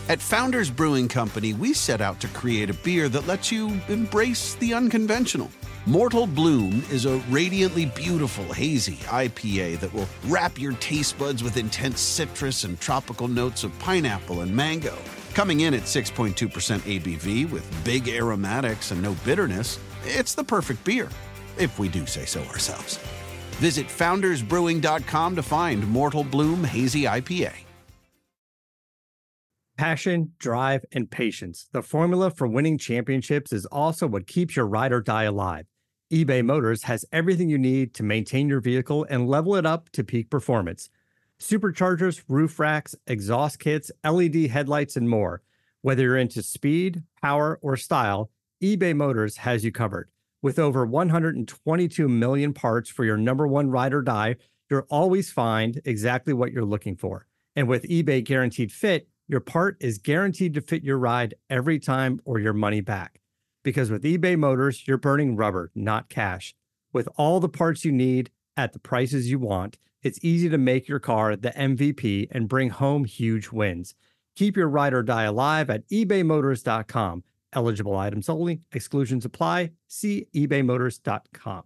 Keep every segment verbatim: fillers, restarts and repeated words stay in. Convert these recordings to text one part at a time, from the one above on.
At Founders Brewing Company, we set out to create a beer that lets you embrace the unconventional. Mortal Bloom is a radiantly beautiful, hazy I P A that will wrap your taste buds with intense citrus and tropical notes of pineapple and mango. Coming in at six point two percent A B V with big aromatics and no bitterness, it's the perfect beer, if we do say so ourselves. Visit founders brewing dot com to find Mortal Bloom Hazy I P A. Passion, drive, and patience. The formula for winning championships is also what keeps your ride or die alive. eBay Motors has everything you need to maintain your vehicle and level it up to peak performance. Superchargers, roof racks, exhaust kits, L E D headlights, and more. Whether you're into speed, power, or style, eBay Motors has you covered. With over one hundred twenty-two million parts for your number one ride or die, you'll always find exactly what you're looking for. And with eBay Guaranteed Fit, your part is guaranteed to fit your ride every time or your money back. Because with eBay Motors, you're burning rubber, not cash. With all the parts you need at the prices you want, it's easy to make your car the M V P and bring home huge wins. Keep your ride or die alive at ebay motors dot com. Eligible items only. Exclusions apply. See ebay motors dot com.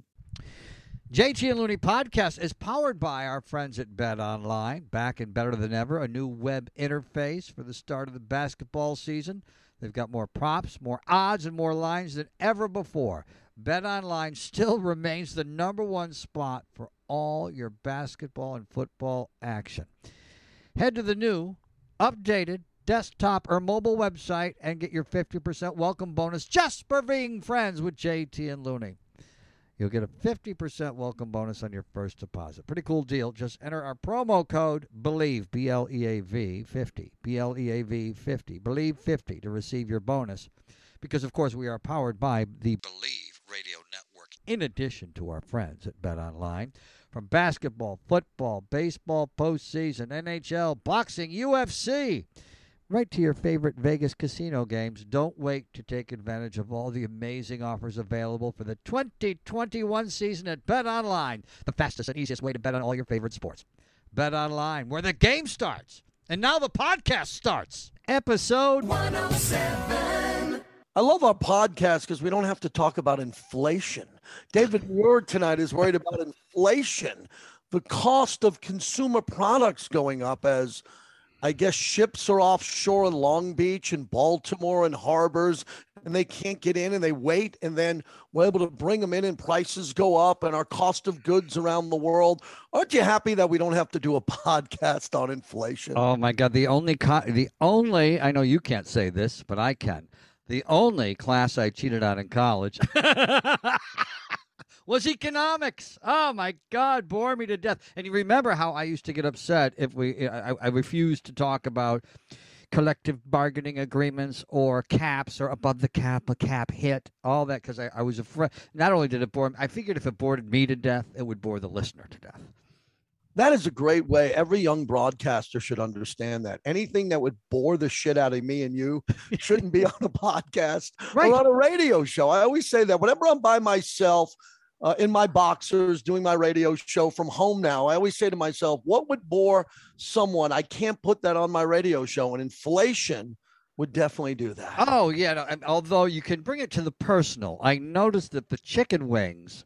J T and Looney podcast is powered by our friends at BetOnline. Back and better than ever, a new web interface for the start of the basketball season. They've got more props, more odds, and more lines than ever before. BetOnline still remains the number one spot for all your basketball and football action. Head to the new, updated desktop or mobile website and get your fifty percent welcome bonus just for being friends with J T and Looney. You'll get a fifty percent welcome bonus on your first deposit. Pretty cool deal. Just enter our promo code BELIEVE, B L E A V, fifty, B L E A V fifty, BELIEVE fifty to receive your bonus. Because, of course, we are powered by the Believe Radio Network, in addition to our friends at BetOnline. From basketball, football, baseball, postseason, N H L, boxing, U F C, right to your favorite Vegas casino games. Don't wait to take advantage of all the amazing offers available for the twenty twenty-one season at BetOnline, the fastest and easiest way to bet on all your favorite sports. BetOnline, where the game starts. And now the podcast starts. Episode one oh seven. I love our podcast because we don't have to talk about inflation. David Muir tonight is worried about inflation, the cost of consumer products going up as I guess ships are offshore in Long Beach and Baltimore and harbors, and they can't get in and they wait, and then we're able to bring them in and prices go up and our cost of goods around the world. Aren't you happy that we don't have to do a podcast on inflation? Oh, my God. The only, co- the only, I know you can't say this, but I can. The only class I cheated on in college was economics. Oh, my God, bore me to death. And you remember how I used to get upset if we, I, I refused to talk about collective bargaining agreements or caps or above the cap, a cap hit, all that, because I, I was afraid. Not only did it bore me, I figured if it bored me to death, it would bore the listener to death. That is a great way. Every young broadcaster should understand that. Anything that would bore the shit out of me and you shouldn't be on a podcast right. or on a radio show. I always say that whenever I'm by myself, Uh, in my boxers, doing my radio show from home now, I always say to myself, what would bore someone? I can't put that on my radio show, and inflation would definitely do that. Oh, yeah. No, and although you can bring it to the personal, I noticed that the chicken wings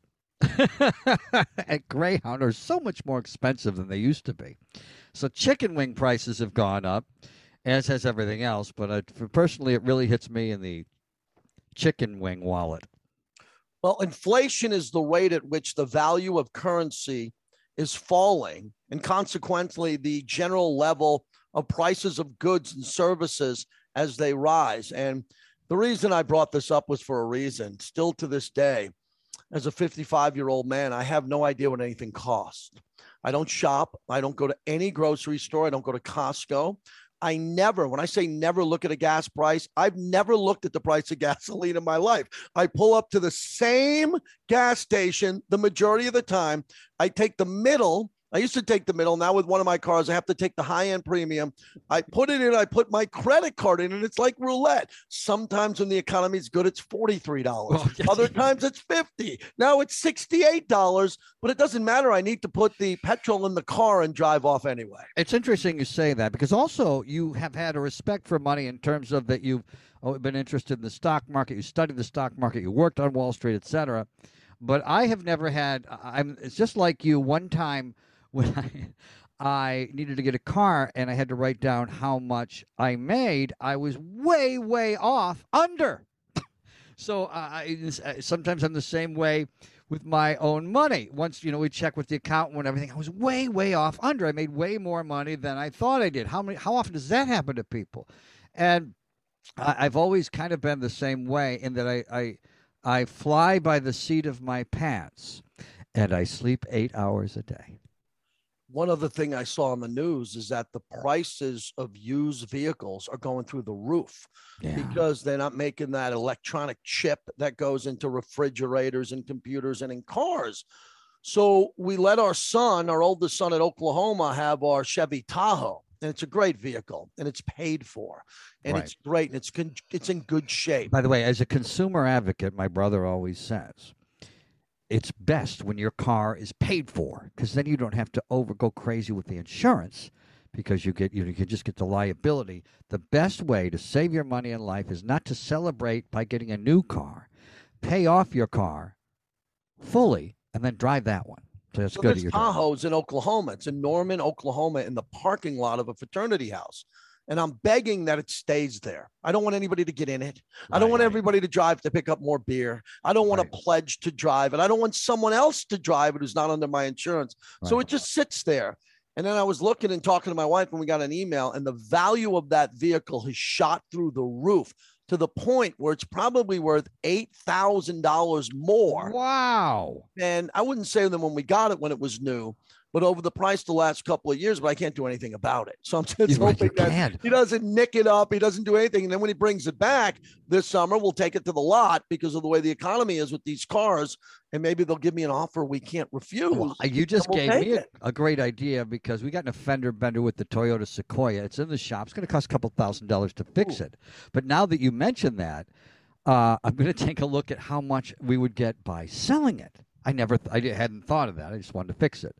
at Greyhound are so much more expensive than they used to be. So chicken wing prices have gone up, as has everything else. But uh, for personally, it really hits me in the chicken wing wallet. Well, inflation is the rate at which the value of currency is falling, and consequently, the general level of prices of goods and services as they rise. And the reason I brought this up was for a reason. Still to this day, as a fifty-five-year-old man, I have no idea what anything costs. I don't shop. I don't go to any grocery store. I don't go to Costco. I never, when I say never look at a gas price, I've never looked at the price of gasoline in my life. I pull up to the same gas station the majority of the time. I take the middle I used to take the middle. Now with one of my cars, I have to take the high-end premium. I put it in, I put my credit card in, and it's like roulette. Sometimes when the economy is good, it's forty-three dollars. Well, yes. Other times it's fifty dollars. Now it's sixty-eight dollars, but it doesn't matter. I need to put the petrol in the car and drive off anyway. It's interesting you say that, because also you have had a respect for money in terms of that you've been interested in the stock market, you studied the stock market, you worked on Wall Street, et cetera. But I have never had, I'm, it's just like you. One time when I, I needed to get a car and I had to write down how much I made, I was way, way off under. So uh, I, sometimes I'm the same way with my own money. Once, you know, we check with the accountant and everything, I was way, way off under. I made way more money than I thought I did. How many? How often does that happen to people? And I, I've always kind of been the same way in that I, I, I fly by the seat of my pants, and I sleep eight hours a day. One other thing I saw on the news is that the prices of used vehicles are going through the roof Yeah. because they're not making that electronic chip that goes into refrigerators and computers and in cars. So we let our son, our oldest son at Oklahoma, have our Chevy Tahoe. And it's a great vehicle, and it's paid for, and Right. it's great, and it's con- it's in good shape. By the way, as a consumer advocate, my brother always says, it's best when your car is paid for, because then you don't have to over go crazy with the insurance, because you get you, you just get the liability. The best way to save your money in life is not to celebrate by getting a new car. Pay off your car fully and then drive that one. So that's So good. this that you're doing that. Tahoe's in Oklahoma. It's in Norman, Oklahoma, in the parking lot of a fraternity house. And I'm begging that it stays there. I don't want anybody to get in it. I don't Right, want right. everybody to drive to pick up more beer. I don't want Right. to pledge to drive it. I don't want someone else to drive it who's not under my insurance. So Right. it just sits there. And then I was looking and talking to my wife when we got an email, and the value of that vehicle has shot through the roof to the point where it's probably worth eight thousand dollars more. Wow. And I wouldn't say them when we got it when it was new, but over the price the last couple of years, but I can't do anything about it. So I'm just You, hoping you that can. he doesn't nick it up. He doesn't do anything. And then when he brings it back this summer, we'll take it to the lot because of the way the economy is with these cars. And maybe they'll give me an offer we can't refuse. Well, you just and we'll gave take me a, it. a great idea, because we got an fender bender with the Toyota Sequoia. It's in the shop. It's going to cost a couple thousand dollars to fix Ooh. it. But now that you mentioned that, uh, I'm going to take a look at how much we would get by selling it. I never, th- I di- hadn't thought of that. I just wanted to fix it.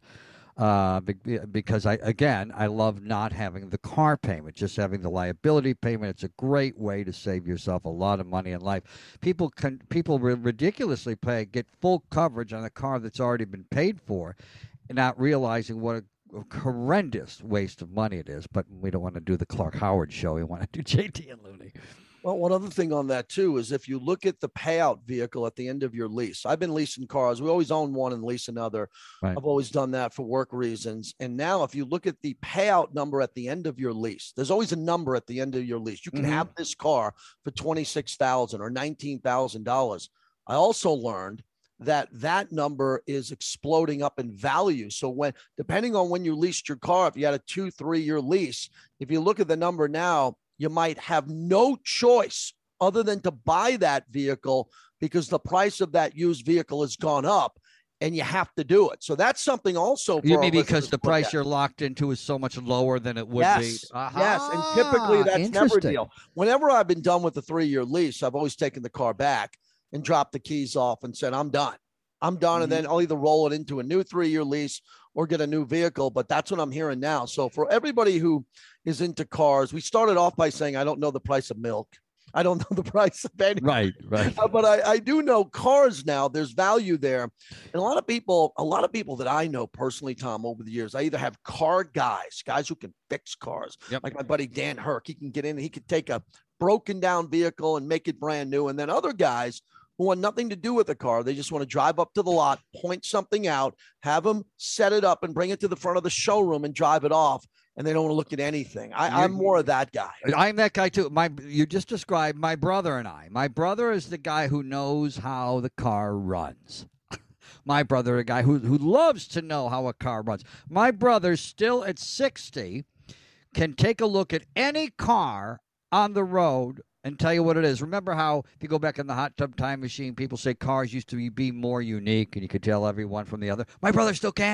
Uh, be- because I, again, I love not having the car payment, just having the liability payment. It's a great way to save yourself a lot of money in life. People can, people ri- ridiculously pay, get full coverage on a car that's already been paid for, and not realizing what a, a horrendous waste of money it is. But we don't want to do the Clark Howard show. We want to do J T and Looney. Well, one other thing on that too is if you look at the payout vehicle at the end of your lease. I've been leasing cars. We always own one and lease another. Right. I've always done that for work reasons. And now if you look at the payout number at the end of your lease, there's always a number at the end of your lease. You can Mhm. have this car for twenty-six thousand dollars or nineteen thousand dollars. I also learned that that number is exploding up in value. So when, depending on when you leased your car, if you had a two, three year lease, if you look at the number now, you might have no choice other than to buy that vehicle because the price of that used vehicle has gone up and you have to do it. So that's something also. For You our mean because listeners the to look price at. you're locked into is so much lower than it would Yes, be? yes. And typically Aha, that's never a interesting. deal. Whenever I've been done with a three-year lease, I've always taken the car back and dropped the keys off and said, I'm done. I'm done. And then I'll either roll it into a new three-year lease or get a new vehicle. But that's what I'm hearing now. So for everybody who is into cars, we started off by saying, I don't know the price of milk. I don't know the price of anything. Right, right. Uh, but I, I do know cars now. There's value there. And a lot of people, a lot of people that I know personally, Tom, over the years, I either have car guys, guys who can fix cars, Yep. like my buddy Dan Herc. He can get in, he could take a broken down vehicle and make it brand new. And then other guys who want nothing to do with the car. They just want to drive up to the lot, point something out, have them set it up and bring it to the front of the showroom and drive it off. And they don't want to look at anything. I, I'm more of that guy. I'm that guy too. My, you just described my brother and I. My brother is the guy who knows how the car runs. My brother, a guy who who loves to know how a car runs. My brother, still at sixty, can take a look at any car on the road and tell you what it is. Remember how, if you go back in the hot tub time machine, people say cars used to be more unique and you could tell every one from the other. My brother still can.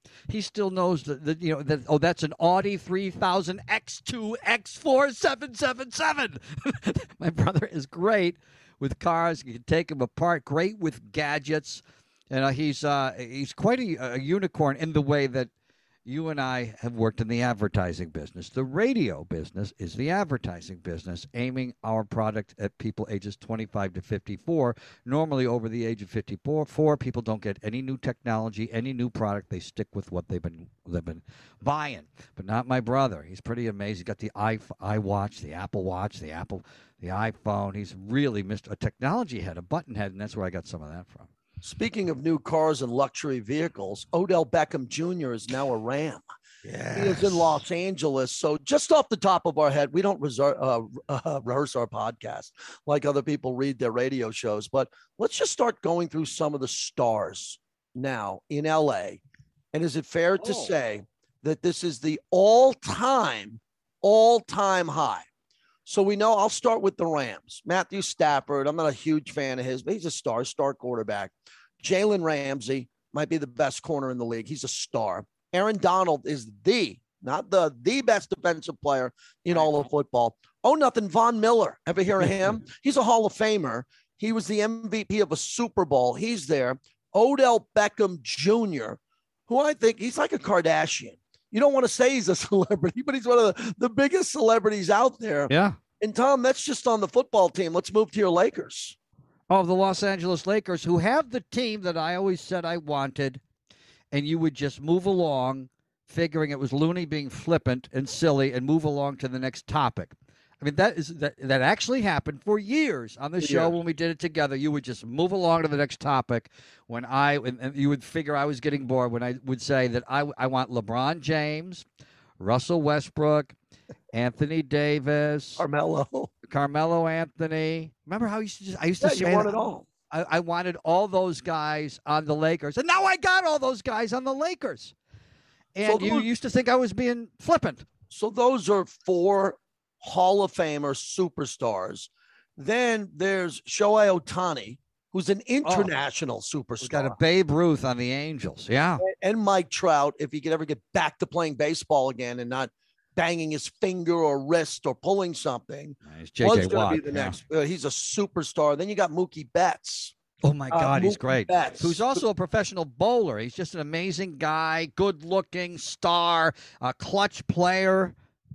He still knows that, that you know that oh that's an Audi three thousand X two X four seven seven seven. My brother is great with cars. You can take them apart. Great with gadgets. And uh, he's uh, he's quite a, a unicorn in the way that you and I have worked in the advertising business. The radio business is the advertising business, aiming our product at people ages twenty-five to fifty-four. Normally over the age of fifty-four, four, people don't get any new technology, any new product. They stick with what they've been they've been buying. But not my brother. He's pretty amazing. He's got the i iWatch, the Apple Watch, the Apple, the iPhone. He's really missed a technology head, a button head, and that's where I got some of that from. Speaking of new cars and luxury vehicles, Odell Beckham Junior is now a Ram. Yes. He is in Los Angeles. So just off the top of our head, we don't reserve, uh, uh, rehearse our podcast like other people read their radio shows. But let's just start going through some of the stars now in L A. And is it fair to oh. say that this is the all-time, all-time high? So we know, I'll start with the Rams. Matthew Stafford, I'm not a huge fan of his, but he's a star, star quarterback. Jalen Ramsey might be the best corner in the league. He's a star. Aaron Donald is the, not the, the best defensive player in all of football. Oh, nothing. Von Miller. Ever hear of him? He's a Hall of Famer. He was the M V P of a Super Bowl. He's there. Odell Beckham Junior, who I think he's like a Kardashian. You don't want to say he's a celebrity, but he's one of the, the biggest celebrities out there. Yeah. And Tom, that's just on the football team. Let's move to your Lakers. Oh, the Los Angeles Lakers, who have the team that I always said I wanted, and you would just move along, figuring it was Looney being flippant and silly, and move along to the next topic. I mean, that is that that actually happened for years on the show yeah. when we did it together. You would just move along to the next topic when I and, and you would figure I was getting bored when I would say that I I want LeBron James, Russell Westbrook, Anthony Davis, Carmelo, Carmelo Anthony. Remember how I used to just I used yeah, to say you want that? it all. I, I wanted all those guys on the Lakers, and now I got all those guys on the Lakers. And so those, you used to think I was being flippant. So those are four Hall of Famer superstars. Then there's Shohei Ohtani, who's an international oh, superstar. He's got a Babe Ruth on the Angels. Yeah. And Mike Trout, if he could ever get back to playing baseball again and not banging his finger or wrist or pulling something. Nice. J J Watt. Be the yeah. next. Uh, he's a superstar. Then you got Mookie Betts. Oh, my God, uh, he's great. Betts. Who's also a professional bowler. He's just an amazing guy, good-looking star, a clutch player.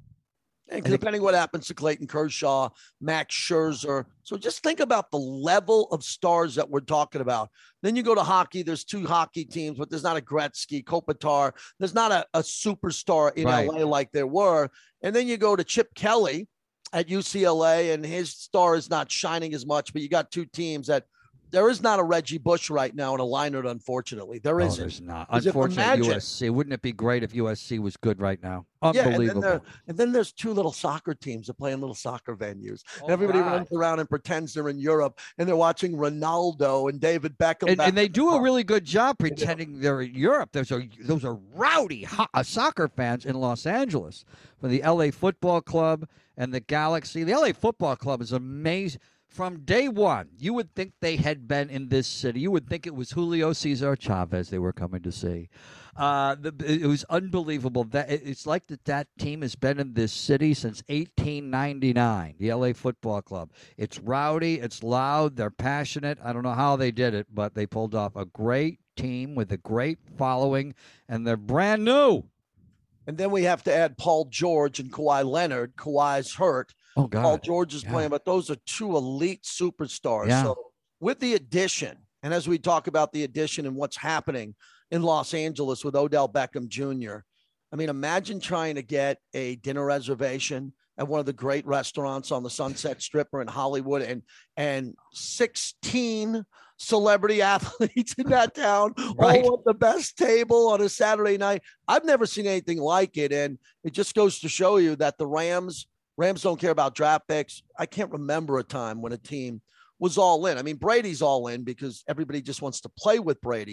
And depending what happens to Clayton Kershaw, Max Scherzer. So just think about the level of stars that we're talking about. Then you go to hockey. There's two hockey teams, but there's not a Gretzky, Kopitar. There's not a, a superstar in right. L A like there were. And then you go to Chip Kelly at U C L A, and his star is not shining as much, but you got two teams that there is not a Reggie Bush right now in a lineup, unfortunately. There oh, isn't. There's not. Unfortunately, U S C. Wouldn't it be great if U S C was good right now? Unbelievable. Yeah, and, then there, and then there's two little soccer teams that play in little soccer venues. Oh, Everybody God. runs around and pretends they're in Europe, and they're watching Ronaldo and David Beckham. And, and they do a really good job pretending they're in Europe. Those are, those are rowdy ho- uh, soccer fans in Los Angeles for the L A Football Club and the Galaxy. The L A Football Club is amazing. From day one, you would think they had been in this city. You would think it was Julio Cesar Chavez they were coming to see. Uh, the, it was unbelievable. That it's like that that team has been in this city since eighteen ninety-nine, the L A Football Club. It's rowdy. It's loud. They're passionate. I don't know how they did it, but they pulled off a great team with a great following, and they're brand new. And then we have to add Paul George and Kawhi Leonard. Kawhi's hurt. Oh, God. Paul George is yeah. playing, but those are two elite superstars. Yeah. So with the addition, and as we talk about the addition and what's happening in Los Angeles with Odell Beckham Junior, I mean, imagine trying to get a dinner reservation at one of the great restaurants on the Sunset Strip or in Hollywood, and and sixteen celebrity athletes in that town, right. all at the best table on a Saturday night. I've never seen anything like it, and it just goes to show you that the Rams – Rams don't care about draft picks. I can't remember a time when a team was all in. I mean, Brady's all in because everybody just wants to play with Brady.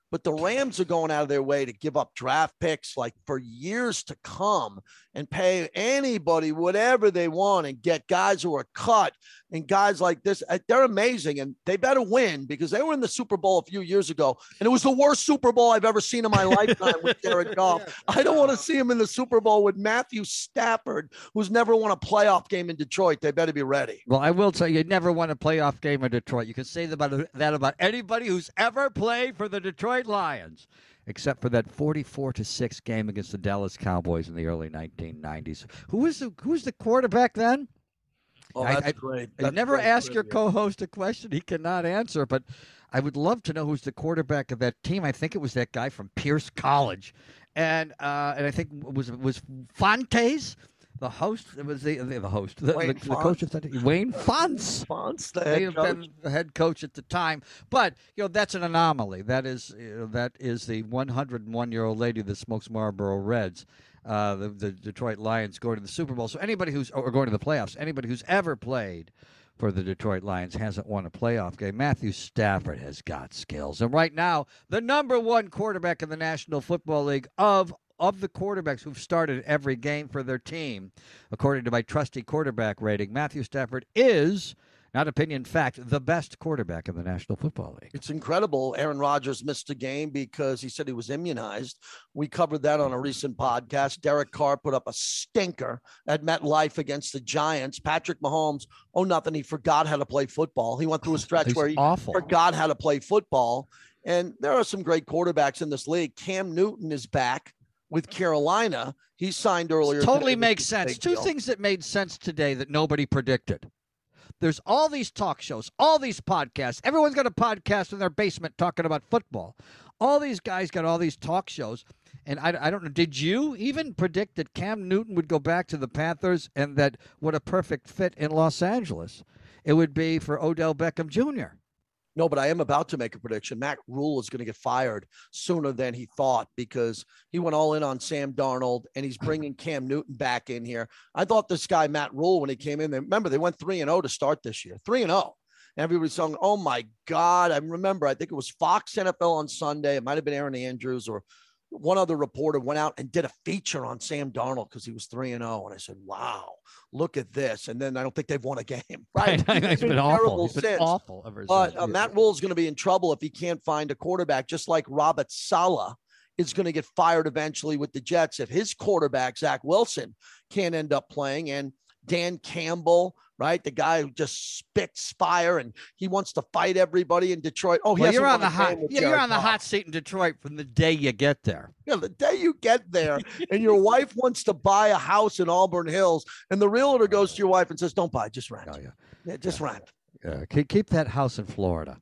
But the Rams are going out of their way to give up draft picks like for years to come and pay anybody whatever they want and get guys who are cut and guys like this. They're amazing, and they better win because they were in the Super Bowl a few years ago, and it was the worst Super Bowl I've ever seen in my lifetime with Jared Goff. I don't want to see him in the Super Bowl with Matthew Stafford, who's never won a playoff game in Detroit. They better be ready. Well, I will tell you, you never won a playoff game in Detroit. You can say that about, that about anybody who's ever played for the Detroit Lions, except for that forty-four to six game against the Dallas Cowboys in the early nineteen nineties. Who was the who was the quarterback then? Oh, that's I, I, great. I That's never great ask trivia. your co-host a question he cannot answer, but I would love to know who's the quarterback of that team. I think it was that guy from Pierce College, and uh, and I think it was was Fontes. The host it was the the, the host, the, the, the coach of that Wayne Fonts. Fonts, the May head have coach. been the head coach at the time, but you know that's an anomaly. That is you know, that is the one hundred one year old lady that smokes Marlboro Reds. Uh, the, the Detroit Lions going to the Super Bowl. So anybody who's or going to the playoffs, anybody who's ever played for the Detroit Lions hasn't won a playoff game. Matthew Stafford has got skills, and right now the number one quarterback in the National Football League of. Of the quarterbacks who've started every game for their team, according to my trusty quarterback rating, Matthew Stafford is, not opinion, fact, the best quarterback in the National Football League. It's incredible. Aaron Rodgers missed a game because he said he was immunized. We covered that on a recent podcast. Derek Carr put up a stinker at MetLife against the Giants. Patrick Mahomes, oh, nothing. He forgot how to play football. He went through a stretch He's where he awful. forgot how to play football. And there are some great quarterbacks in this league. Cam Newton is back with Carolina. He signed earlier. Totally today, makes sense. Two deal. things that made sense today that nobody predicted. There's all these talk shows, all these podcasts. Everyone's got a podcast in their basement talking about football. All these guys got all these talk shows. And I, I don't know, did you even predict that Cam Newton would go back to the Panthers and that what a perfect fit in Los Angeles it would be for Odell Beckham Junior? No, but I am about to make a prediction. Matt Rule is going to get fired sooner than he thought because he went all in on Sam Darnold and he's bringing Cam Newton back in here. I thought this guy, Matt Rule, when he came in, they, remember they went three and oh to start this year, three and oh. Everybody's saying, oh my God. I remember, I think it was Fox N F L on Sunday. It might've been Aaron Andrews or one other reporter went out and did a feature on Sam Darnold because he was three and oh. And I said, wow, look at this. And then I don't think they've won a game. Right. It's been, been awful. It's been since. awful. Ever but since. uh, Matt Rule is going to be in trouble if he can't find a quarterback, just like Robert Saleh is going to get fired eventually with the Jets if his quarterback, Zach Wilson, can't end up playing. And Dan Campbell, right? The guy who just spits fire and he wants to fight everybody in Detroit. Oh, he well, you're won on the a hot. game with Yeah, you're Jared on the Goff. hot seat in Detroit from the day you get there. Yeah, the day you get there and your wife wants to buy a house in Auburn Hills and the realtor goes to your wife and says, don't buy, just rent. Oh yeah, yeah just yeah. rent. Yeah, keep, keep that house in Florida.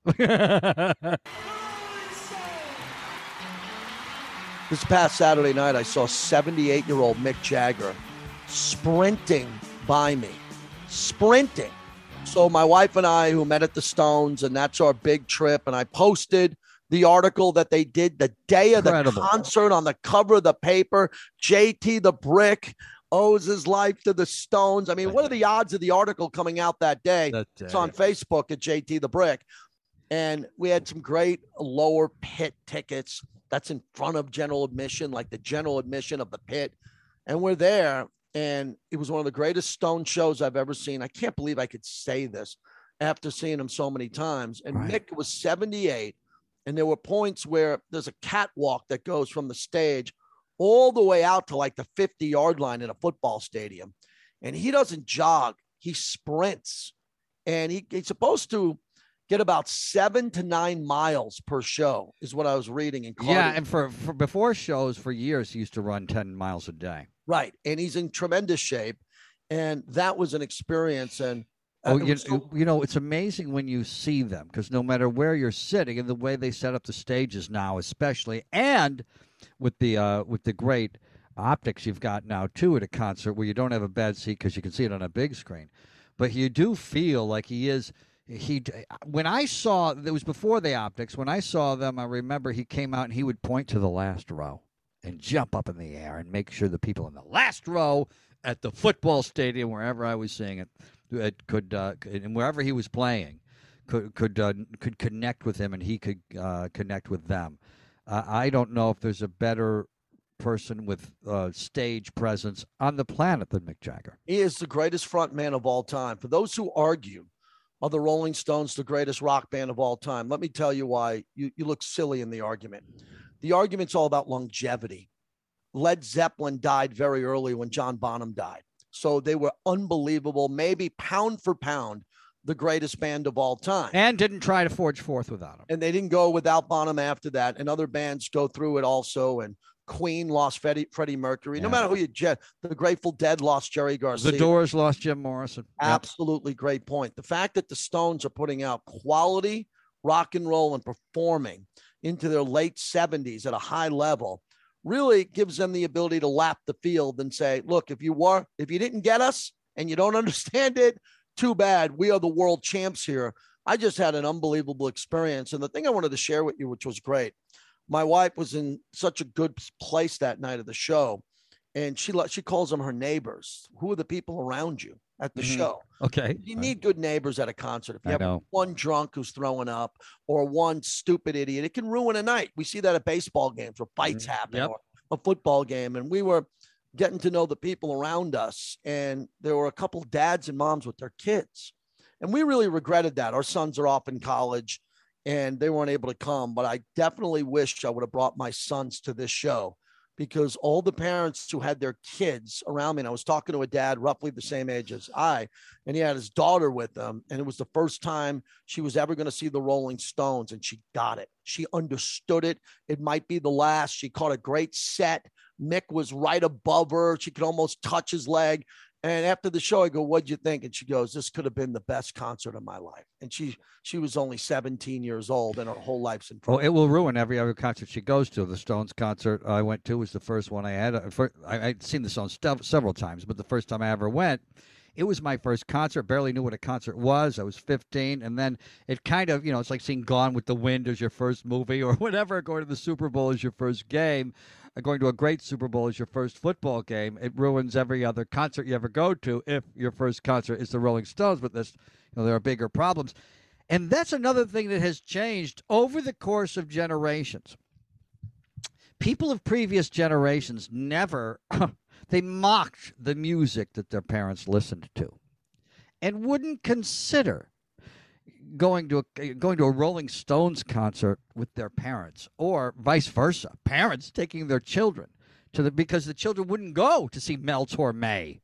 This past Saturday night, I saw seventy-eight-year-old Mick Jagger sprinting by me, sprinting. So my wife and I, who met at the Stones, and that's our big trip, and I posted the article that they did the day of Incredible. the concert on the cover of the paper. J T the Brick owes his life to the Stones. I mean, what are the odds of the article coming out that day? That day. It's on Facebook at J T the Brick. And we had some great lower pit tickets. That's in front of general admission, like the general admission of the pit. And we're there. And it was one of the greatest Stone shows I've ever seen. I can't believe I could say this after seeing him so many times. And Right. Mick was seventy-eight. And there were points where there's a catwalk that goes from the stage all the way out to like the fifty-yard line in a football stadium. And he doesn't jog. He sprints. And he, he's supposed to get about seven to nine miles per show is what I was reading in cardio. Yeah, and for, for before shows for years, he used to run ten miles a day. Right. And he's in tremendous shape. And that was an experience. And uh, Oh, it you, was so- you know, it's amazing when you see them because no matter where you're sitting and the way they set up the stages now, especially, and with the uh, with the great optics you've got now too at a concert where you don't have a bad seat because you can see it on a big screen, but you do feel like he is. He when I saw it was before the optics. When I saw them, I remember he came out and he would point to the last row and jump up in the air and make sure the people in the last row at the football stadium, wherever I was seeing it, it could uh, and wherever he was playing, could could uh, could connect with him and he could uh, connect with them. I, I don't know if there's a better person with uh, stage presence on the planet than Mick Jagger. He is the greatest front man of all time. For those who argue, are the Rolling Stones the greatest rock band of all time? Let me tell you why you, you look silly in the argument. The argument's all about longevity. Led Zeppelin died very early when John Bonham died. So they were unbelievable, maybe pound for pound, the greatest band of all time. And didn't try to forge forth without him. And they didn't go without Bonham after that. And other bands go through it also. And Queen lost Freddie, Freddie Mercury. Yeah. No matter who you jet, the Grateful Dead lost Jerry Garcia. The Doors lost Jim Morrison. Absolutely yep. Great point. The fact that the Stones are putting out quality rock and roll and performing into their late seventies at a high level really gives them the ability to lap the field and say, look, if you were, if you didn't get us and you don't understand it, too bad. We are the world champs here. I just had an unbelievable experience. And the thing I wanted to share with you, which was great, my wife was in such a good place that night of the show. And she she calls them her neighbors. Who are the people around you at the mm-hmm. show? Okay. You need good neighbors at a concert. If you I have know. one drunk who's throwing up or one stupid idiot, it can ruin a night. We see that at baseball games where fights mm-hmm. happen yep. or a football game. And we were getting to know the people around us. And there were a couple dads and moms with their kids. And we really regretted that. Our sons are off in college and they weren't able to come. But I definitely wish I would have brought my sons to this show, because all the parents who had their kids around me, and I was talking to a dad roughly the same age as I, and he had his daughter with him. And it was the first time she was ever going to see the Rolling Stones. And she got it. She understood it. It might be the last. She caught a great set. Mick was right above her. She could almost touch his leg. And after the show, I go, what'd you think? And she goes, this could have been the best concert of my life. And she she was only seventeen years old and her whole life's in front. Oh, it will ruin every other concert she goes to. The Stones concert I went to was the first one I had. I, I'd seen the Stones several times, but the first time I ever went, it was my first concert. Barely knew what a concert was. I was fifteen. And then it kind of, you know, it's like seeing Gone with the Wind as your first movie or whatever, going to the Super Bowl as your first game. Going to a great Super Bowl as your first football game. It ruins every other concert you ever go to if your first concert is the Rolling Stones. But this, you know, there are bigger problems. And that's another thing that has changed over the course of generations. People of previous generations never, they mocked the music that their parents listened to and wouldn't consider going to a, going to a Rolling Stones concert with their parents, or vice versa. Parents taking their children to the, because the children wouldn't go to see Mel Torme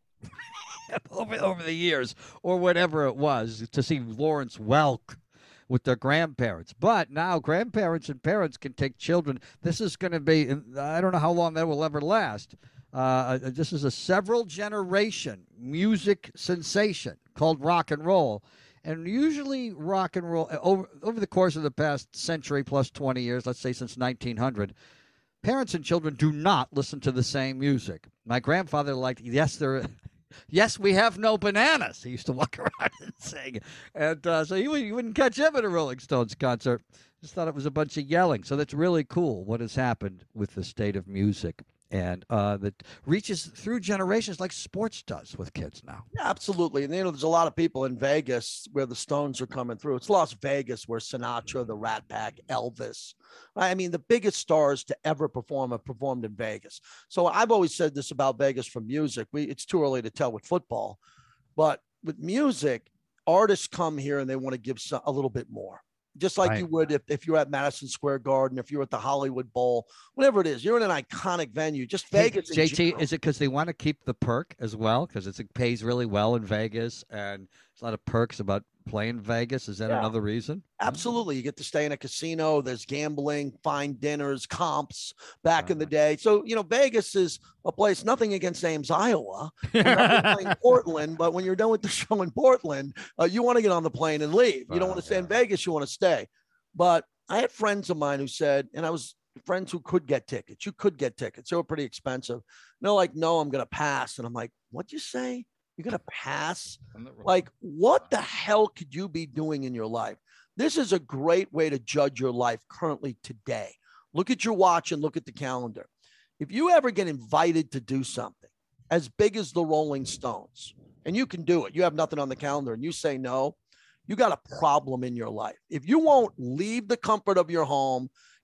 over over the years, or whatever it was, to see Lawrence Welk with their grandparents. But now grandparents and parents can take children. This is going to be, I don't know how long that will ever last. Uh, this is a several generation music sensation called rock and roll. And usually rock and roll, over, over the course of the past century plus twenty years, let's say since nineteen hundred, parents and children do not listen to the same music. My grandfather liked, yes, there, yes, we have no bananas. He used to walk around and sing. And uh, so you, you wouldn't catch him at a Rolling Stones concert. Just thought it was a bunch of yelling. So that's really cool what has happened with the state of music. And uh, that reaches through generations like sports does with kids now. Yeah, absolutely. And, you know, there's a lot of people in Vegas where the Stones are coming through. It's Las Vegas where Sinatra, the Rat Pack, Elvis, I mean, the biggest stars to ever perform have performed in Vegas. So I've always said this about Vegas for music. We It's too early to tell with football. But with music, artists come here and they want to give some, a little bit more. Just like right. you would if, if you're at Madison Square Garden, if you're at the Hollywood Bowl, whatever it is, you're in an iconic venue. Just Vegas. Hey, J T, is it because they want to keep the perk as well? Because it pays really well in Vegas, and there's a lot of perks about playing Vegas. Is that yeah. another reason? Absolutely. You get to stay in a casino. There's gambling, fine dinners, comps back uh, in the day. So, you know, Vegas is a place, nothing against Ames, Iowa. Playing Portland, but when you're done with the show in Portland, uh, you want to get on the plane and leave. You don't want to stay yeah. in Vegas. You want to stay. But I had friends of mine who said, and I was friends who could get tickets. You could get tickets. They were pretty expensive. And they're like, no, I'm going to pass. And I'm like, what'd you say? You're going to pass? Like, what the hell could you be doing in your life? This is a great way to judge your life currently today. Look at your watch and look at the calendar. If you ever get invited to do something as big as the Rolling Stones, and you can do it, you have nothing on the calendar and you say no, you got a problem in your life. If you won't leave the comfort of your home,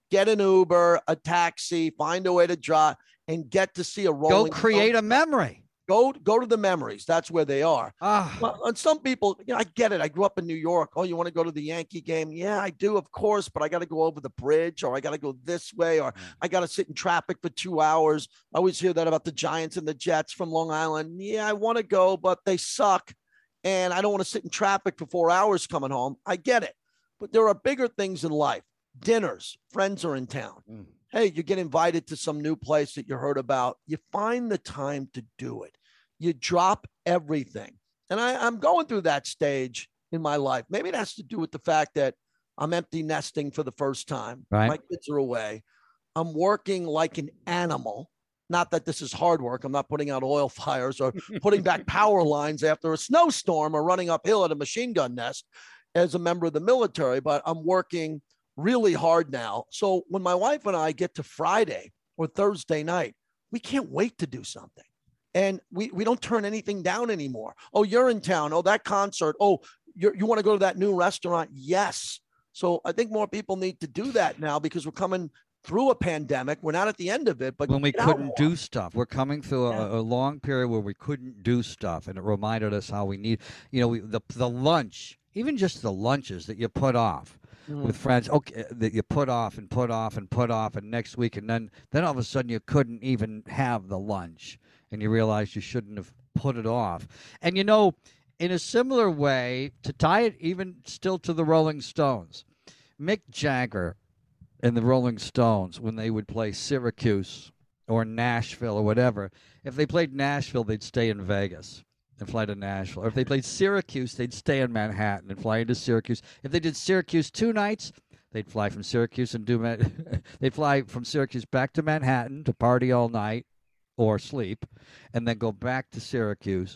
get an Uber, a taxi, find a way to drive, and get to see a rolling. Go create a memory. Go, go to the memories. That's where they are. Ah. Well, and some people, you know, I get it. I grew up in New York. Oh, you want to go to the Yankee game? Yeah, I do, of course, but I got to go over the bridge, or I got to go this way, or I got to sit in traffic for two hours. I always hear that about the Giants and the Jets from Long Island. Yeah, I want to go, but they suck. And I don't want to sit in traffic for four hours coming home. I get it. But there are bigger things in life. Dinners, friends are in town. Mm. Hey, you get invited to some new place that you heard about. You find the time to do it. You drop everything. And I, I'm going through that stage in my life. Maybe it has to do with the fact that I'm empty nesting for the first time. Right. My kids are away. I'm working like an animal. Not that this is hard work. I'm not putting out oil fires or putting back power lines after a snowstorm or running uphill at a machine gun nest as a member of the military, but I'm working really hard now. So when my wife and I get to Friday or Thursday night, we can't wait to do something. And we, we don't turn anything down anymore. Oh, you're in town. Oh, that concert. Oh, you're, you want to go to that new restaurant? Yes. So I think more people need to do that now because we're coming through a pandemic. We're not at the end of it, but when we couldn't do stuff, we're coming through a, yeah. a long period where we couldn't do stuff. And it reminded us how we need, you know, we, the, the lunch, even just the lunches that you put off. Mm. With friends, okay, that you put off and put off and put off, and next week, and then then all of a sudden you couldn't even have the lunch, and you realized you shouldn't have put it off. And you know, in a similar way, to tie it even still to the Rolling Stones, Mick Jagger and the Rolling Stones, when they would play Syracuse or Nashville or whatever, if they played Nashville, they'd stay in Vegas and fly to Nashville. Or if they played Syracuse, they'd stay in Manhattan and fly into Syracuse. If they did Syracuse two nights, they'd fly from Syracuse and do Man- they'd fly from Syracuse back to Manhattan to party all night or sleep, and then go back to Syracuse.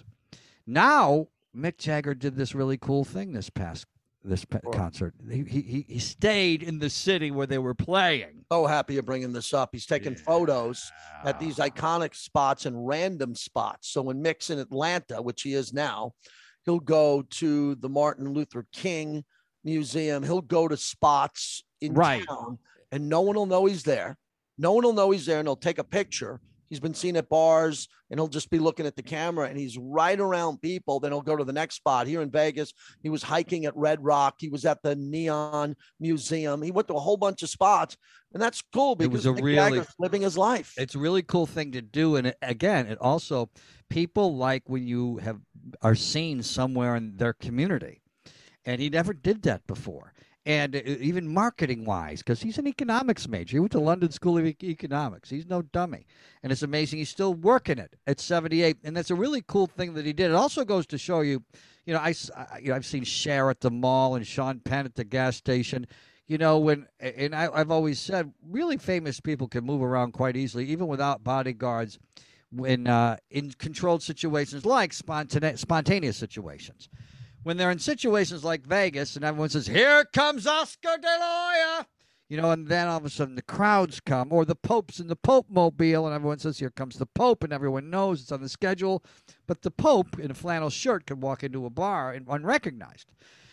Now, Mick Jagger did this really cool thing this past this pe- concert. He, he he stayed in the city where they were playing. So happy you're bringing this up. He's taking yeah. photos at these iconic spots and random spots. So when Mick's in Atlanta, which he is now, he'll go to the Martin Luther King Museum. He'll go to spots in right. town, and no one will know he's there. No one will know he's there, and he'll take a picture. He's been seen at bars, and he'll just be looking at the camera, and he's right around people. Then he'll go to the next spot. Here in Vegas, he was hiking at Red Rock. He was at the Neon Museum. He went to a whole bunch of spots, and that's cool because it was a Mick really, Jagger's living his life. It's a really cool thing to do, and it, again, it also people like when you have are seen somewhere in their community, and he never did that before. And even marketing-wise, because he's an economics major. He went to London School of Economics. He's no dummy. And it's amazing he's still working it at seventy-eight. And that's a really cool thing that he did. It also goes to show you, you know, I, I, you know, I've seen Cher at the mall and Sean Penn at the gas station. You know, when and I, I've always said really famous people can move around quite easily, even without bodyguards, when uh, in controlled situations like spontane- spontaneous situations. When they're in situations like Vegas and everyone says, here comes Oscar De La Hoya, you know, and then all of a sudden the crowds come, or the Pope's in the Pope Mobile, and everyone says, here comes the Pope, and everyone knows it's on the schedule. But the Pope in a flannel shirt can walk into a bar and unrecognized.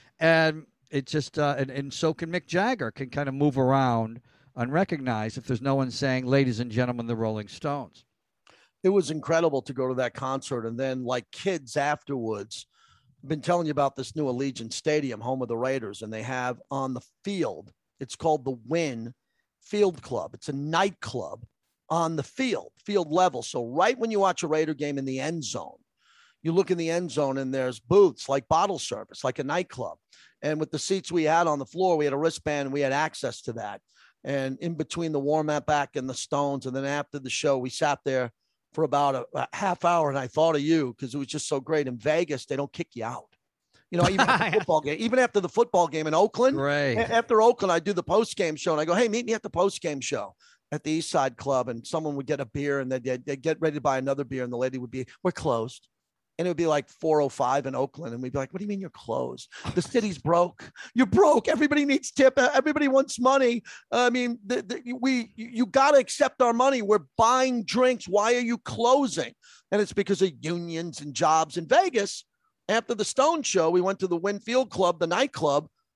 And it just, uh, and, and so can Mick Jagger, can kind of move around unrecognized if there's no one saying, ladies and gentlemen, the Rolling Stones. It was incredible to go to that concert. And then like kids afterwards, I've been telling you about this new Allegiant Stadium, home of the Raiders, and they have on the field, it's called the Wynn Field Club. It's a nightclub on the field, field level. So right when you watch a Raider game in the end zone, you look in the end zone and there's booths like bottle service, like a nightclub. And with the seats we had on the floor, we had a wristband and we had access to that. And in between the warm-up act and the Stones, and then after the show, we sat there for about a, a half hour, and I thought of you because it was just so great. In Vegas, they don't kick you out. You know, even after the football game, even after the football game in Oakland, right. after Oakland, I do the post-game show, and I go, hey, meet me at the post-game show at the East Side Club, and someone would get a beer, and they'd, they'd get ready to buy another beer, and the lady would be, we're closed. And it would be like four oh five in Oakland. And we'd be like, what do you mean you're closed? The city's broke. You're broke. Everybody needs tip. Everybody wants money. I mean, the, the, we you got to accept our money. We're buying drinks. Why are you closing? And it's because of unions and jobs in Vegas. After the Stone show, we went to the Wynn Field Club, the nightclub.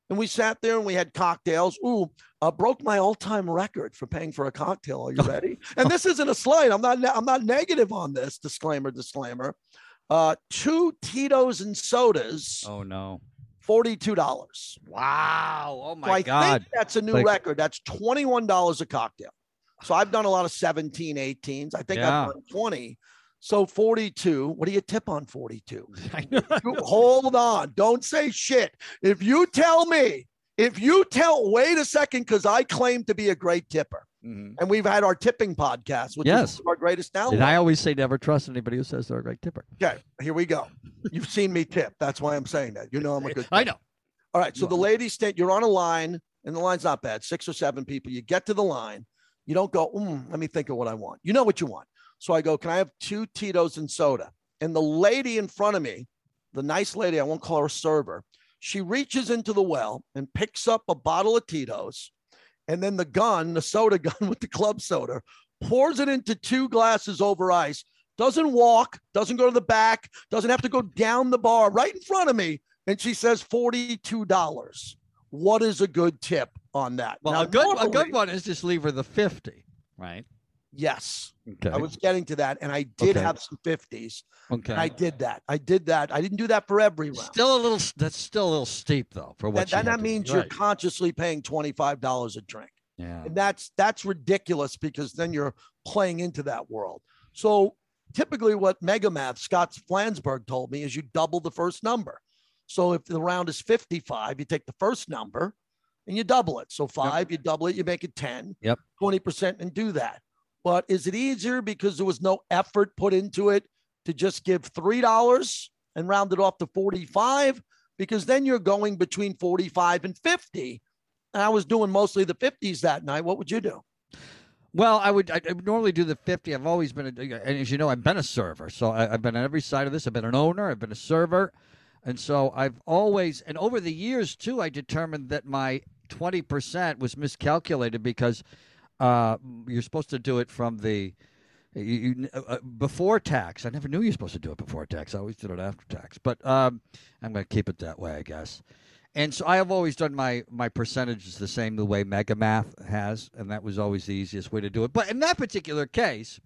And we sat there and we had cocktails. Ooh, uh, broke my all-time record for paying for a cocktail. Are you ready? And this isn't a slight. I'm not. I'm not negative on this. Disclaimer. Disclaimer. Uh, two Tito's and sodas. Oh no. forty-two dollars. Wow. Oh my so I God. think that's a new Like, record. That's twenty-one dollars a cocktail. So I've done a lot of seventeen, eighteens. I think Yeah. I've done twenty. So forty-two. What do you tip on forty-two? I know. You- hold on. Don't say shit. If you tell me, if you tell, wait a second, because I claim to be a great tipper. Mhm. And we've had our tipping podcast, which Yes. is our greatest download. And I always say never trust anybody who says they're a great tipper. Okay, here we go. You've seen me tip. That's why I'm saying that. You know I'm a good I tipper. know. All right. So You the are. ladies stand, you're on a line, and the line's not bad, six or seven people. You get to the line. You don't go, mm, let me think of what I want. You know what you want. So I go, can I have two Tito's and soda? And the lady in front of me, the nice lady, I won't call her a server, she reaches into the well and picks up a bottle of Tito's. And then the gun, the soda gun with the club soda, pours it into two glasses over ice, doesn't walk, doesn't go to the back, doesn't have to go down the bar, right in front of me. And she says forty-two dollars. What is a good tip on that? Well, Now, a good a normally- good one is just leave her the fifty, right? Yes, Okay. I was getting to that. And I did Okay. have some fifties. okay. And I did that. I did that. I didn't do that for every round. Still a little. That's still a little steep though for what. That, she that, had that to- means right. you're consciously paying twenty-five dollars a drink. Yeah. And that's that's ridiculous because then you're playing into that world. So typically what Mega Math, Scott Flansburgh told me is you double the first number. So if the round is fifty-five, you take the first number and you double it. So five, you double it, you make it ten, Yep. twenty percent and do that. But is it easier because there was no effort put into it to just give three dollars and round it off to forty-five? Because then you're going between forty-five and fifty. And I was doing mostly the fifties that night. What would you do? Well, I would, I I would normally do the fifty. I've always been, a, and as you know, I've been a server. So I, I've been on every side of this. I've been an owner. I've been a server. And so I've always, and over the years too, I determined that my twenty percent was miscalculated because uh, you're supposed to do it from the, you, you, uh, before tax. I never knew you were supposed to do it before tax. I always did it after tax. But um, I'm going to keep it that way, I guess. And so I have always done my my percentages the same the way Mega Math has, and that was always the easiest way to do it. But in that particular case,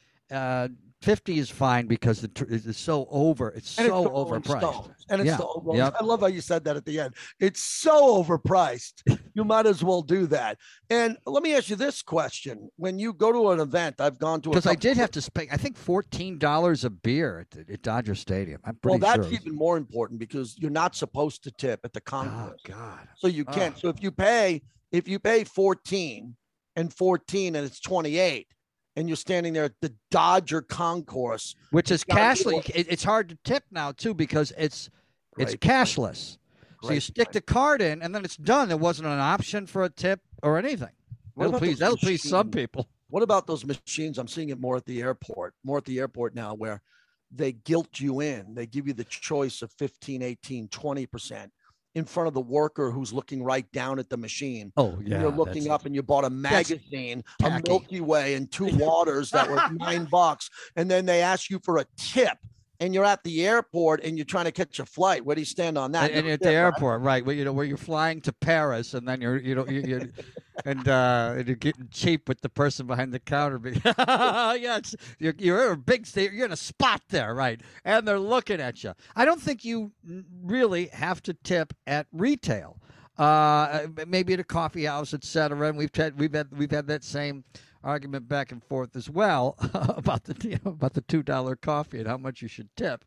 uh, fifty is fine because the tr- it's so over. It's And so it's the Rolling overpriced. Stones. And it's Yeah. the old Rolling Yep. Stones. I love how you said that at the end. It's so overpriced. You might as well do that. And let me ask you this question. When you go to an event, I've gone to a Because I couple- did have to spend, I think, fourteen dollars a beer at, the, at Dodger Stadium. I'm Well, pretty that's sure. even more important because you're not supposed to tip at the Oh concourse. God. So you can't. Oh. So if you pay, if you pay fourteen and fourteen and it's twenty-eight and you're standing there at the Dodger concourse, Which is gotta be cashless. more- It, it's hard to tip now too because it's it's Great. cashless. So you Great stick the card in and then it's done. There wasn't an option for a tip or anything. What That'll about please those that'll please some machines? people. What about those machines? I'm seeing it more at the airport, more at the airport now, where they guilt you in. They give you the choice of fifteen, eighteen, twenty percent in front of the worker who's looking right down at the machine. Oh And yeah. you're looking that's- up and you bought a magazine, a tacky. Milky Way, and two waters that were nine bucks. And then they ask you for a tip. And you're at the airport and you're trying to catch a flight. Where do you stand on that? And, and No at tip, the right? airport, right? Where you know where you're flying to Paris, and then you're you know you, you and uh, and you're getting cheap with the person behind the counter. yeah, it's, you're you're a big sta- you're in a spot there, right? And they're looking at you. I don't think you n- really have to tip at retail. Uh, maybe at a coffee house, et cetera. And we've had we've had we've had that same argument back and forth as well about the you know, about the two dollar coffee and how much you should tip,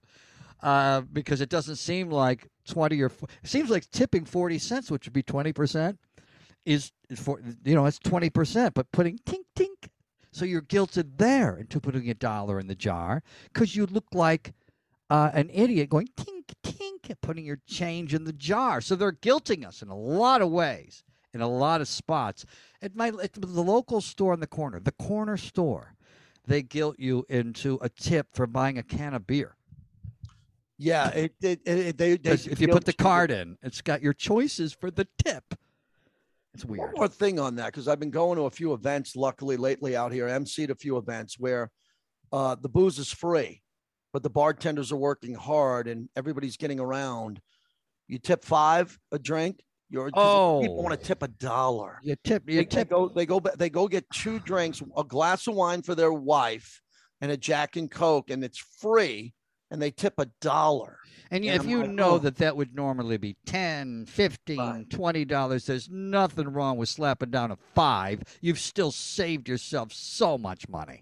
uh, because it doesn't seem like twenty or it seems like tipping forty cents, which would be twenty percent, is is for you know it's twenty percent, but putting tink tink, so you're guilted there into putting a dollar in the jar because you look like uh, an idiot going tink tink, putting your change in the jar. So they're guilting us in a lot of ways, in a lot of spots. At my at the local store on the corner, the corner store, they guilt you into a tip for buying a can of beer. Yeah, it, it, it, they, they 'Cause if you put the guilt card in, it's got your choices for the tip. It's One weird. more thing on that, because I've been going to a few events, luckily lately out here, emceed a few events where uh, the booze is free, but the bartenders are working hard and everybody's getting around. You tip five a drink, You're, Oh. people want to tip a dollar. You tip. You They, they tip. go, they go, they go get two drinks, a glass of wine for their wife, and a Jack and Coke, and it's free, and they tip a dollar. And And if I'm you like, know oh. that that would normally be ten, fifteen, Right. twenty dollars, there's nothing wrong with slapping down a five. You've still saved yourself so much money.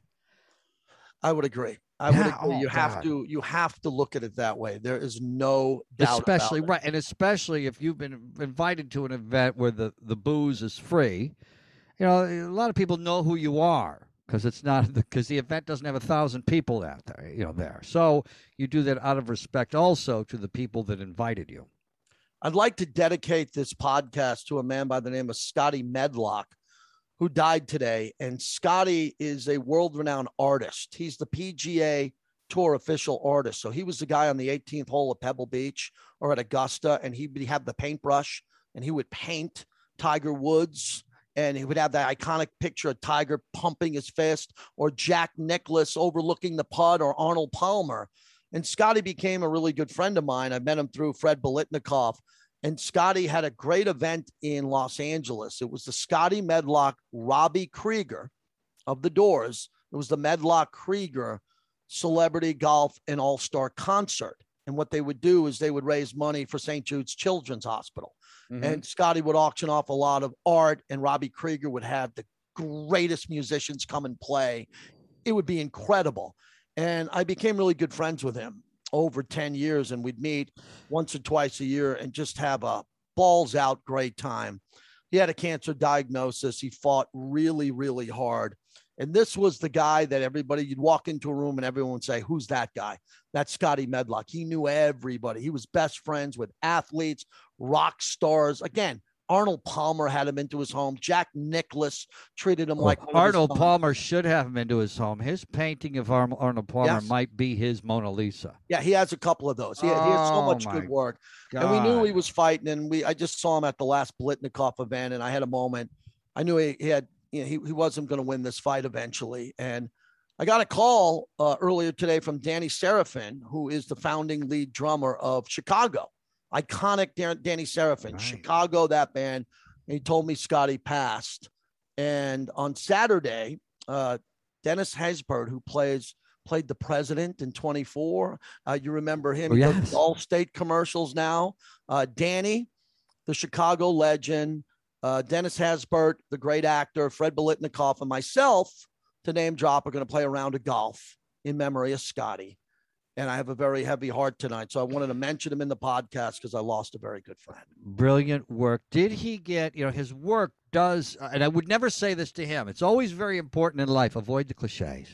I would agree. I would Yeah, agree. oh, you have God. to, you have to look at it that way. There is no doubt Especially about it. right, and especially if you've been invited to an event where the, the booze is free. You know, a lot of people know who you are because it's not because the event doesn't have a thousand people out there. You know, there. So you do that out of respect also to the people that invited you. I'd like to dedicate this podcast to a man by the name of Scotty Medlock, who died today. And Scotty is a world-renowned artist. He's the P G A Tour official artist. So he was the guy on the eighteenth hole at Pebble Beach or at Augusta, and he would have the paintbrush, and he would paint Tiger Woods, and he would have that iconic picture of Tiger pumping his fist, or Jack Nicklaus overlooking the putt, or Arnold Palmer. And Scotty became a really good friend of mine. I met him through Fred Bolitnikoff. And Scotty had a great event in Los Angeles. It was the Scotty Medlock, Robbie Krieger of the Doors. It was the Medlock Krieger Celebrity Golf and All-Star Concert. And what they would do is they would raise money for Saint Jude's Children's Hospital. Mhm. And Scotty would auction off a lot of art, and Robbie Krieger would have the greatest musicians come and play. It would be incredible. And I became really good friends with him over ten years, and we'd meet once or twice a year and just have a balls out great time. He had a cancer diagnosis. He fought really, really hard. And this was the guy that everybody, you'd walk into a room and everyone would say, who's that guy? That's Scotty Medlock. He knew everybody. He was best friends with athletes, rock stars. Again, Arnold Palmer had him into his home. Jack Nicklaus treated him like one of his Arnold sons. Palmer should have him into his home. His painting of Ar- Arnold Palmer Yes. might be his Mona Lisa. Yeah, he has a couple of those. He, he has so Oh, much my good work. God. And we knew he was fighting, and we I just saw him at the last Blitnikoff event, and I had a moment. I knew he, he had, you know, he, he wasn't going to win this fight eventually. And I got a call uh, earlier today from Danny Serafin, who is the founding lead drummer of Chicago. Iconic Dan- Danny Serafin, Right. Chicago, that band. And he told me Scotty passed. And on Saturday, uh, Dennis Haysbert, who plays played the president in twenty-four. Uh, you remember him? Oh, He does yes. the Allstate commercials now. Uh, Danny, the Chicago legend, uh, Dennis Haysbert, the great actor, Fred Bolitnikoff, and myself, to name drop, are going to play a round of golf in memory of Scotty. And I have a very heavy heart tonight. So I wanted to mention him in the podcast because I lost a very good friend. Brilliant work. Did he get, you know, his work does, uh, and I would never say this to him. It's always very important in life. Avoid the cliches.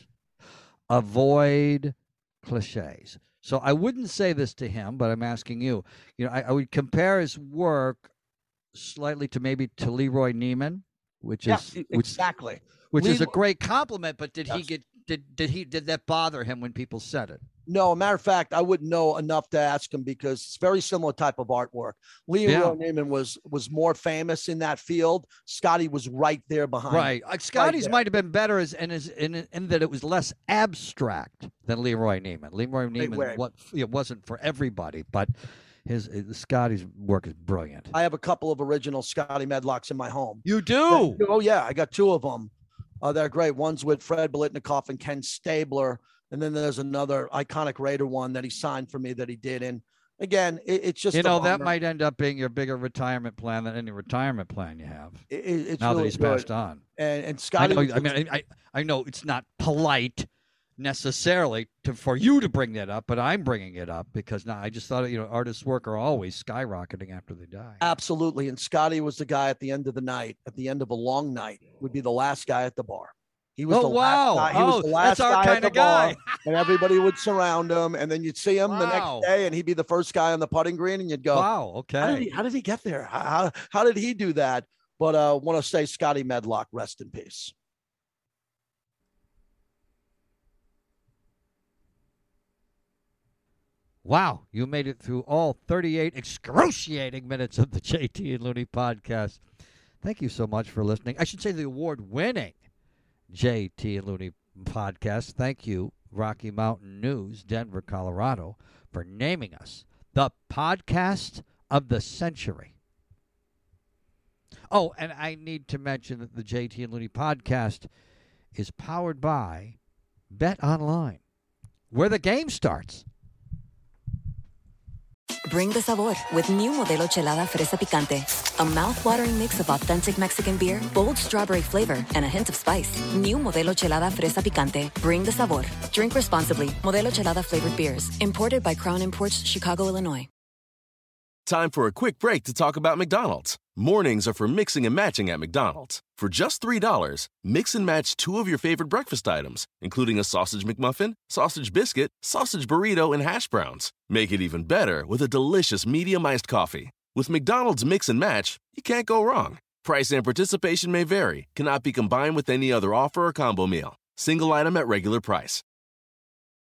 Avoid cliches. So I wouldn't say this to him, but I'm asking you. You know, I, I would compare his work slightly to maybe to Leroy Neiman, which Yeah, is e- which exactly. which is a Leroy- great compliment. But did he Yes. get did did he did that bother him when people said it? No, a matter of fact, I wouldn't know enough to ask him because it's very similar type of artwork. Leroy Yeah. Neiman was was more famous in that field. Scotty was right there behind. Right. Like Scotty's there. might have been better as in, as in in that it was less abstract than Leroy Neiman. Leroy Neiman way. what it wasn't for everybody, but his, his Scotty's work is brilliant. I have a couple of original Scotty Medlocks in my home. You do. Oh yeah, I got two of them. Uh, they're great. One's with Fred Bolitnikoff and Ken Stabler, and then there's another iconic Raider one that he signed for me that he did. And again, it, it's just You a know that bummer. might end up being your bigger retirement plan than any retirement plan you have. It- it- it's now really that he's good. passed on. And and I Scotty, know. was- I mean, I, I I know it's not polite necessarily to for you to bring that up, but I'm bringing it up because now I just thought you know artists' work are always skyrocketing after they die. absolutely. And Scotty was the guy at the end of the night, at the end of a long night, would be the last guy at the bar. He was Oh, the wow. last guy. He Oh, was the last that's our guy at kinda the bar, guy. and everybody would surround him. And then you'd see him the Wow. next day, and he'd be the first guy on the putting green, and you'd go, Wow. how did Okay. he, how did he get there? How, how, how did he do that? But I uh, want to say Scotty Medlock, rest in peace. Wow, you made it through all thirty-eight excruciating minutes of the J T and Looney podcast. Thank you so much for listening. I should say the award-winning J T and Looney podcast. Thank you, Rocky Mountain News, Denver, Colorado, for naming us the podcast of the century. Oh, and I need to mention that the J T and Looney podcast is powered by Bet Online, where the game starts. Bring the sabor with new Modelo Chelada Fresa Picante. A mouth-watering mix of authentic Mexican beer, bold strawberry flavor, and a hint of spice. New Modelo Chelada Fresa Picante. Bring the sabor. Drink responsibly. Modelo Chelada flavored beers. Imported by Crown Imports, Chicago, Illinois. Time for a quick break to talk about McDonald's. Mornings are for mixing and matching at McDonald's. For just three dollars, mix and match two of your favorite breakfast items, including a sausage McMuffin, sausage biscuit, sausage burrito, and hash browns. Make it even better with a delicious medium iced coffee. With McDonald's Mix and Match, you can't go wrong. Price and participation may vary, cannot be combined with any other offer or combo meal. Single item at regular price.